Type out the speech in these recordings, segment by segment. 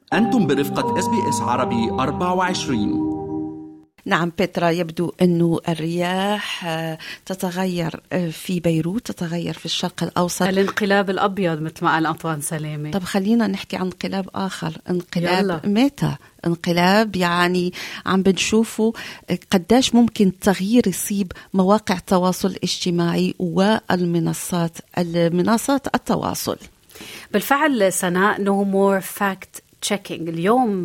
أنتم برفقة SBS عربي 24. نعم بيترا، يبدو أنه الرياح تتغير في بيروت، تتغير في الشرق الأوسط. الانقلاب الأبيض مثل ما قال أنطوان سلامة. طب خلينا نحكي عن انقلاب آخر، انقلاب ميتا، انقلاب يعني عم بنشوفه قداش ممكن تغيير يصيب مواقع التواصل الاجتماعي والمنصات التواصل. بالفعل سناء No More Fact Checking اليوم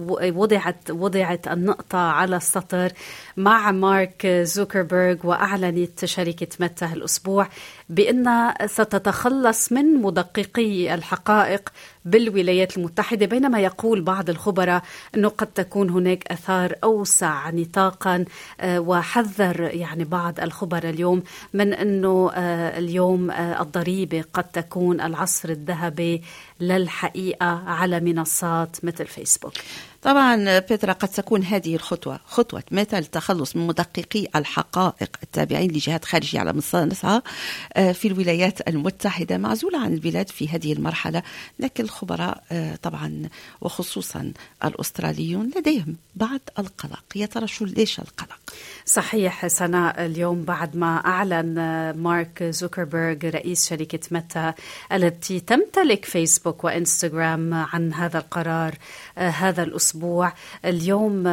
وضعت النقطة على السطر مع مارك زوكربيرغ، وأعلنت شركة ميتا الأسبوع بأنها ستتخلص من مدققي الحقائق بالولايات المتحدة، بينما يقول بعض الخبراء أنه قد تكون هناك آثار أوسع نطاقا، وحذر يعني بعض الخبراء اليوم من أنه اليوم الضريبة قد تكون العصر الذهبي للحقيقة على منصات مثل فيسبوك. طبعا بيترا، قد تكون هذه خطوة ميتا للتخلص من مدققي الحقائق التابعين لجهات خارجية على مصانعها في الولايات المتحدة معزولة عن البلاد في هذه المرحلة، لكن الخبراء طبعا وخصوصا الأستراليون لديهم بعض القلق. يا ترى شو ليش القلق؟ صحيح سناء، اليوم بعد ما أعلن مارك زوكربيرغ رئيس شركة ميتا التي تمتلك فيسبوك وإنستغرام عن هذا القرار هذا الأسبوع، اليوم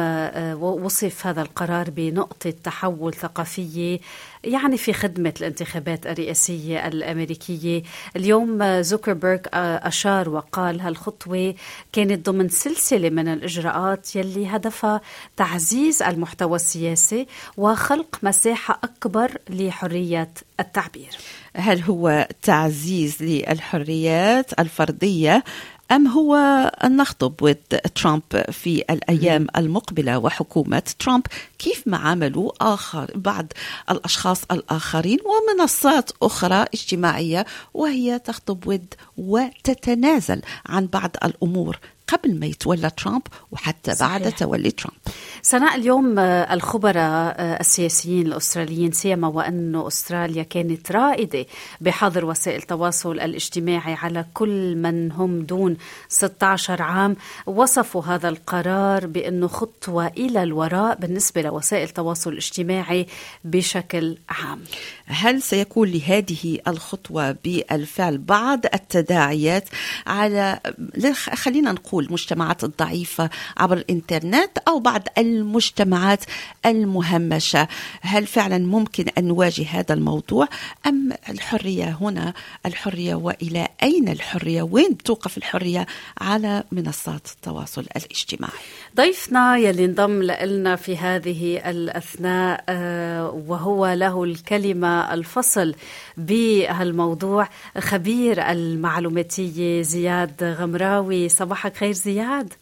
وصف هذا القرار بنقطة تحول ثقافية يعني في خدمة الانتخابات الرئاسية الأمريكية. اليوم زوكربيرغ أشار وقال هالخطوة كانت ضمن سلسلة من الإجراءات يلي هدفها تعزيز المحتوى السياسي وخلق مساحة أكبر لحرية التعبير. هل هو تعزيز للحريات الفردية أم هو أن نخطب ود ترامب في الأيام المقبلة وحكومة ترامب كيف ما عملوا بعض الأشخاص الآخرين ومنصات أخرى اجتماعية وهي تخطب ود وتتنازل عن بعض الأمور قبل ما يتولى ترامب وحتى بعد تولي ترامب. سناء، اليوم الخبراء السياسيين الأستراليين سيما وأن أستراليا كانت رائدة بحظر وسائل التواصل الاجتماعي على كل من هم دون 16 عام، وصفوا هذا القرار بأنه خطوة إلى الوراء بالنسبة لوسائل التواصل الاجتماعي بشكل عام. هل سيكون لهذه الخطوة بالفعل بعض التداعيات على خلينا نقول المجتمعات الضعيفة عبر الإنترنت أو بعض المجتمعات المهمشة؟ هل فعلا ممكن أن نواجه هذا الموضوع أم الحرية هنا الحرية، وإلى أين الحرية؟ وين توقف الحرية على منصات التواصل الاجتماعي؟ ضيفنا يلي انضم لنا في هذه الأثناء وهو له الكلمة الفصل بهالموضوع خبير المعلوماتية زياد غمراوي. صباحك خير زياد.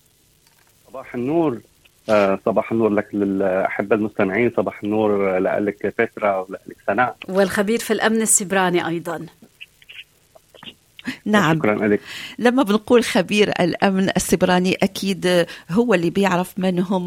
صباح النور. صباح النور لك للأحبة المستمعين، صباح النور لك بيترا ولك سناء، والخبير في الأمن السيبراني أيضا. نعم، شكرا لك. لما بنقول خبير الأمن السيبراني أكيد هو اللي بيعرف من هم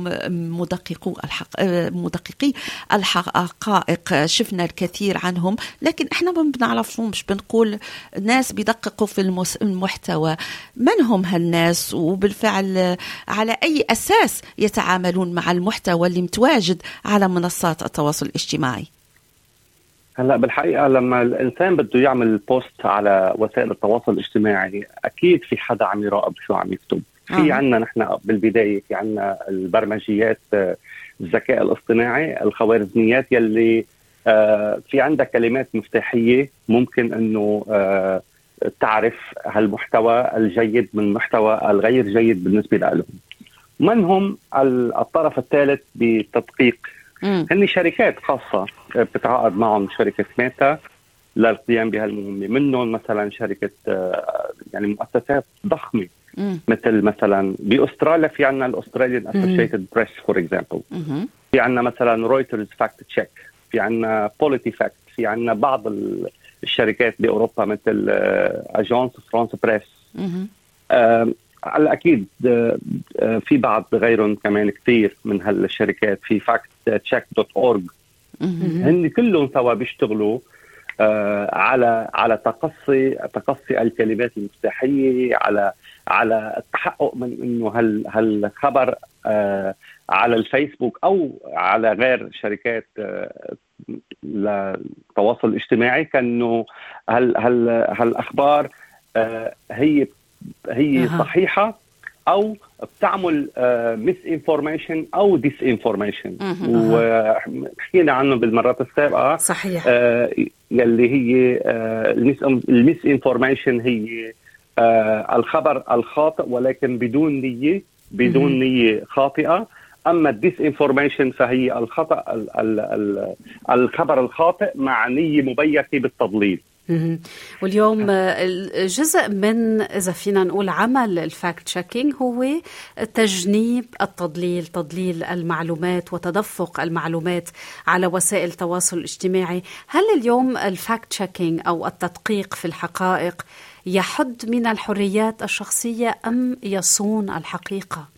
مدققي الحقائق. شفنا الكثير عنهم لكن احنا ما بنعرفهمش، بنقول ناس بيدققوا في المحتوى. من هم هالناس وبالفعل على أي أساس يتعاملون مع المحتوى اللي متواجد على منصات التواصل الاجتماعي؟ هلا بالحقيقة لما الإنسان بده يعمل بوست على وسائل التواصل الاجتماعي أكيد في حدا عم يراقب شو عم يكتب. في عنا نحن بالبداية في عنا البرمجيات، الذكاء الاصطناعي، الخوارزميات يلي في عندها كلمات مفتاحية ممكن أنه تعرف هالمحتوى الجيد من المحتوى الغير جيد بالنسبة لهم. من هم الطرف الثالث بالتدقيق؟ هن شركات خاصة بتتعاقد معهم شركة ميتا للقيام بهالمهمة. منهم مثلا شركة يعني مؤسسات ضخمة مثل مثلا بأستراليا في عنا الأستراليان أسوشيتد بريس فور إكزامبل، في عنا مثلا رويترز فاكت تشيك، في عنا بوليتي فاكت، في عنا بعض الشركات بأوروبا مثل أجانس فرانس بريس. أكيد في بعض غيرهم كمان كثير من هالشركات، في factcheck.org. هن كلهم سوا بيشتغلوا على تقصي الكلمات المفتاحية، على على التحقق من انه هل خبر على الفيسبوك او على غير شركات للتواصل الاجتماعي، كانه هل اخبار هي صحيحه او بتعمل ميس انفورميشن او ديس انفورميشن. وحكينا عنه بالمرات السابقه. صحيح. يلي هي الميس انفورميشن هي الخبر الخاطئ ولكن بدون نية خاطئة. أما الديس انفورميشن فهي الخبر الخاطئ مع نية مبيتة بالتضليل. واليوم جزء من، إذا فينا نقول، عمل الفاكت تشيكينج هو تجنيب التضليل، تضليل المعلومات وتدفق المعلومات على وسائل التواصل الاجتماعي. هل اليوم الفاكت تشيكينج أو التدقيق في الحقائق يحد من الحريات الشخصية أم يصون الحقيقة؟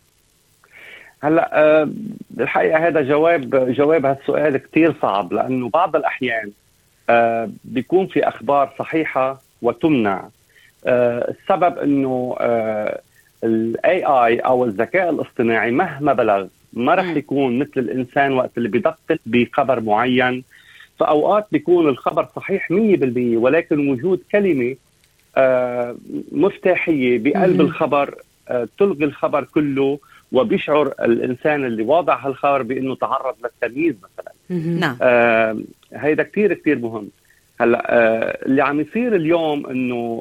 هلا الحقيقة هذا جواب هالسؤال كتير صعب، لأنه بعض الأحيان بيكون في أخبار صحيحة وتمنع. السبب أنه ال AI أو الذكاء الاصطناعي مهما بلغ ما رح يكون مثل الإنسان وقت اللي بيدقق بخبر معين. فأوقات بيكون الخبر صحيح 100%، ولكن وجود كلمة مفتاحية بقلب الخبر تلغي الخبر كله، وبيشعر الإنسان اللي واضع هالخبر بأنه تعرض للتمييز مثلا. نعم. هيدا كتير كتير مهم. هلا اللي عم يصير اليوم انه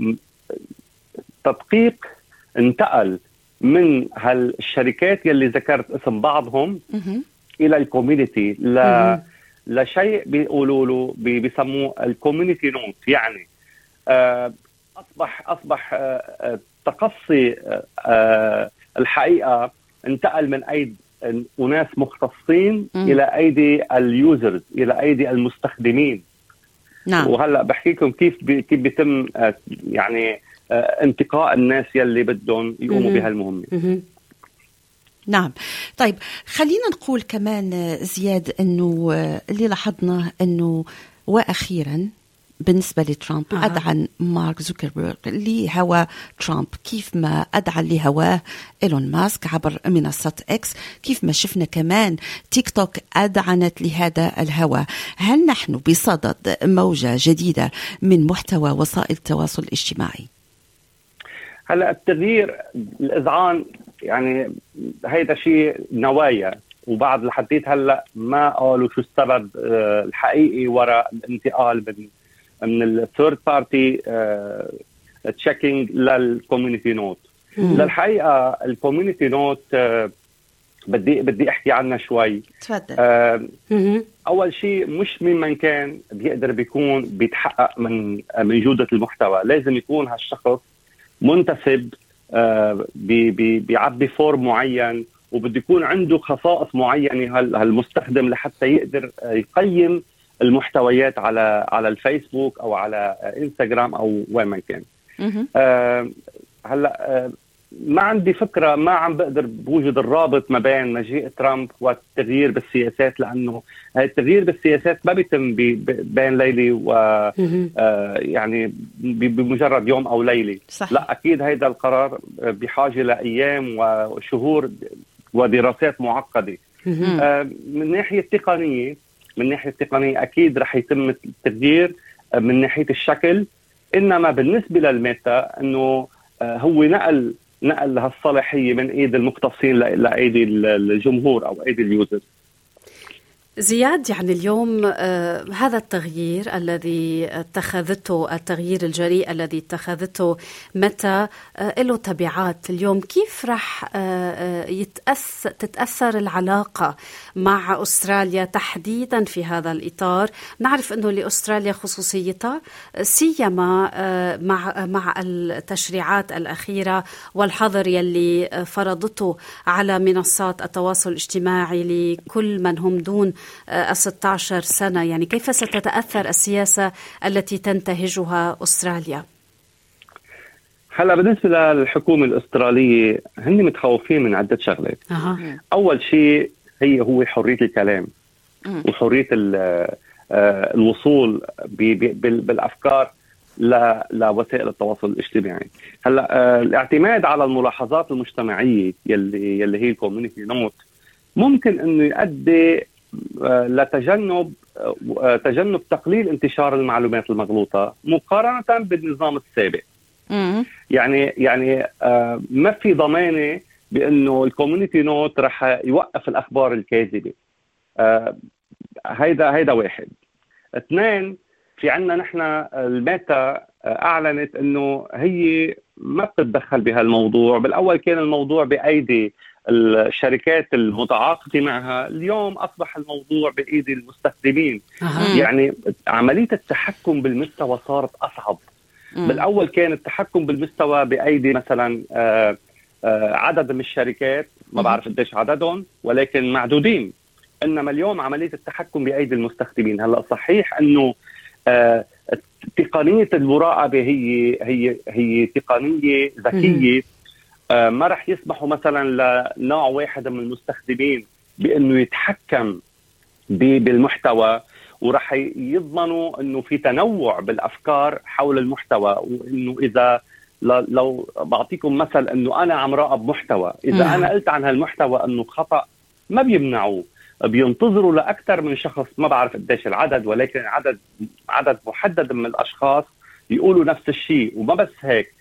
تدقيق انتقل من هالشركات يلي ذكرت اسم بعضهم الى الكوميونتي لشيء بيقولوا له بيسموه الكوميونتي نوت. يعني اصبح تقصي الحقيقه انتقل من ايدي وناس مختصين الى ايدي اليوزرز، الى ايدي المستخدمين. نعم. وهلا بحكيكم كيف بيتم يعني انتقاء الناس يلي بدهم يقوموا بهالمهمه. نعم. طيب خلينا نقول كمان زياد انه اللي لاحظنا انه واخيرا بالنسبة لترامب أدعى مارك زوكربيرغ لهوى ترامب كيف ما أدعى لهواه إيلون ماسك عبر منصة إكس، كيف ما شفنا كمان تيك توك أدعنت لهذا الهوى. هل نحن بصدد موجة جديدة من محتوى وسائل التواصل الاجتماعي؟ هلا التغيير، الإذعان، يعني هيدا شيء نوايا، وبعد لحديت هلا ما قالوا شو السبب الحقيقي وراء الانتقال من الثيرد بارتي تشيكينج للكوميونتي نوت. للحقيقه الكوميونتي نوت بدي احكي عنها شوي. تفضل. اول شيء مش من كان بيقدر بيكون بيتحقق من جوده المحتوى. لازم يكون هالشخص منتسب، بيعبي فورم معين، وبده يكون عنده خصائص معينه هالمستخدم لحتى يقدر يقيم المحتويات على الفيسبوك او على انستغرام او وين ما كان. هلا ما عندي فكره، ما عم بقدر بوجد الرابط ما بين مجيء ترامب والتغيير بالسياسات، لانه التغيير بالسياسات ما بيتم بين ليله و يعني بمجرد يوم او ليله. صح. لا، اكيد هيدا القرار بحاجه لايام وشهور ودراسات معقده. من ناحيه التقنيه اكيد رح يتم التغيير من ناحيه الشكل، انما بالنسبه للميتا انه هو نقل هالصلاحيه من ايد المختصين لايدي الجمهور او ايدي اليوزر. زياد، يعني اليوم هذا التغيير الذي اتخذته، التغيير الجريء الذي اتخذته متى له تبعات اليوم. كيف رح تتأثر العلاقة مع أستراليا تحديدا في هذا الإطار؟ نعرف أنه لأستراليا خصوصيتها سيما مع التشريعات الأخيرة والحظر يلي فرضته على منصات التواصل الاجتماعي لكل من هم دون 16 سنة. يعني كيف ستتأثر السياسة التي تنتهجها أستراليا؟ هلا بالنسبة للحكومة الأسترالية هن متخوفين من عدة شغلات. أول شيء هو حرية الكلام وحرية الوصول بالأفكار لوسائل التواصل الاجتماعي. هلا الاعتماد على الملاحظات المجتمعيه يلي هي الكوميونيتي نوت ممكن انه يؤدي لتجنب تقليل انتشار المعلومات المغلوطه مقارنه بالنظام السابق. يعني ما في ضمانه بانه الكوميونيتي نوت رح يوقف الاخبار الكاذبه. هيدا واحد. اثنين، في عنا نحن الميتا اعلنت انه هي ما بتتدخل بهالموضوع. بالاول كان الموضوع بايدي الشركات المتعاقده معها، اليوم اصبح الموضوع بايدي المستخدمين. يعني عمليه التحكم بالمستوى صارت اصعب. بالاول كان التحكم بالمستوى بايدي مثلا عدد من الشركات، ما بعرف قديش عددهم ولكن معدودين، انما اليوم عمليه التحكم بايدي المستخدمين. هلا صحيح انه تقنيه المراقبه هي تقنيه ذكيه، ما رح يسمحوا مثلا لنوع واحد من المستخدمين بانه يتحكم بالمحتوى، ورح يضمنوا انه في تنوع بالافكار حول المحتوى. وانه اذا لو بعطيكم مثل انه انا عم راقب محتوى، اذا انا قلت عن هالمحتوى انه خطأ ما بيمنعوه، بينتظروا لاكثر من شخص، ما بعرف قديش العدد ولكن عدد محدد من الاشخاص يقولوا نفس الشيء. وما بس هيك،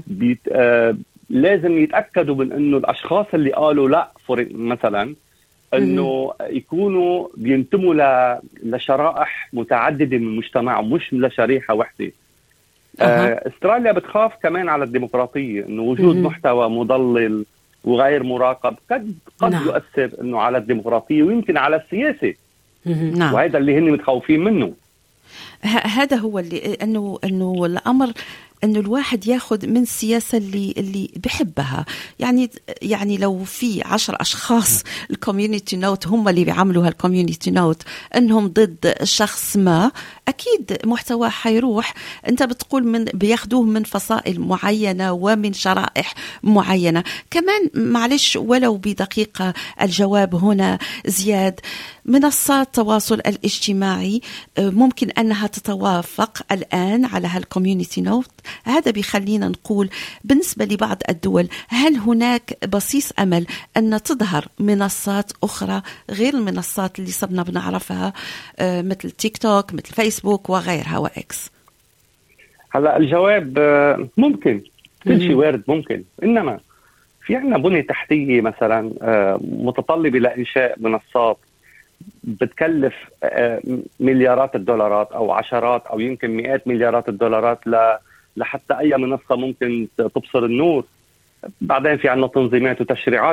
لازم يتاكدوا من انه الاشخاص اللي قالوا لا مثلا انه يكونوا بينتموا لشرائح متعدده من المجتمع، مش لشريحه واحده. استراليا بتخاف كمان على الديمقراطيه، انه وجود محتوى مضلل وغير مراقب قد يؤثر انه على الديمقراطيه ويمكن على السياسه. وهذا اللي هن متخوفين منه. هذا هو اللي انه الامر انه الواحد ياخذ من السياسه اللي بحبها. يعني لو في 10 اشخاص الكوميونيتي نوت هم اللي بيعملوا هالكوميونيتي نوت انهم ضد شخص ما، اكيد محتوى حيروح. انت بتقول بياخدوه من فصائل معينه ومن شرائح معينه. كمان معلش ولو بدقيقه الجواب هنا زياد، منصات التواصل الاجتماعي ممكن انها تتوافق الان على هالكوميونيتي نوت. هذا بيخلينا نقول بالنسبة لبعض الدول هل هناك بصيص أمل أن تظهر منصات أخرى غير المنصات اللي صرنا بنعرفها مثل تيك توك، مثل فيسبوك وغيرها وإكس؟ هلا الجواب ممكن، كل شيء وارد ممكن، إنما في عنا بنية تحتية مثلا متطلبة لإنشاء منصات بتكلف مليارات الدولارات أو عشرات أو يمكن مئات مليارات الدولارات لحتى أي منصة ممكن تبصر النور. بعدين في عنا تنظيمات وتشريعات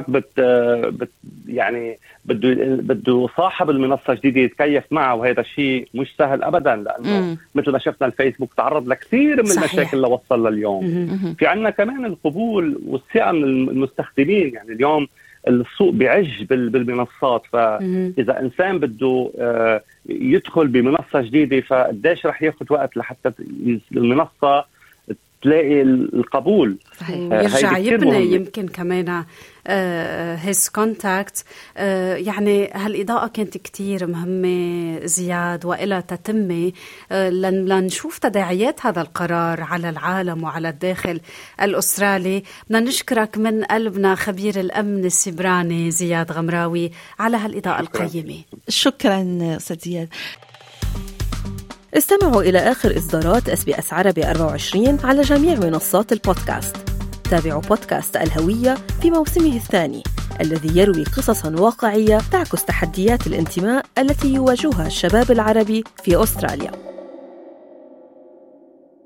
يعني بده صاحب المنصة الجديدة يتكيف معها، وهذا الشيء مش سهل أبدا، لأنه مثل ما شفنا الفيسبوك تعرض لكثير من المشاكل اللي وصل لليوم. في عنا كمان القبول والثقة من المستخدمين. يعني اليوم السوق بيعج بالمنصات، فإذا إنسان بده يدخل بمنصة جديدة فقديش رح ياخد وقت لحتى المنصة تلاقي القبول. صحيح. يرجع يبني يمكن كمان his contact. يعني هالإضاءة كانت كتير مهمة زياد وإلى تتمة لنشوف تداعيات هذا القرار على العالم وعلى الداخل الأسترالي. بدنا نشكرك من قلبنا خبير الأمن السيبراني زياد غمراوي على هالإضاءة القيمة. شكرا أستاذ زياد. استمعوا إلى آخر إصدارات SBS عربي 24 على جميع منصات البودكاست. تابعوا بودكاست الهوية في موسمه الثاني الذي يروي قصصاً واقعية تعكس تحديات الانتماء التي يواجهها الشباب العربي في أستراليا.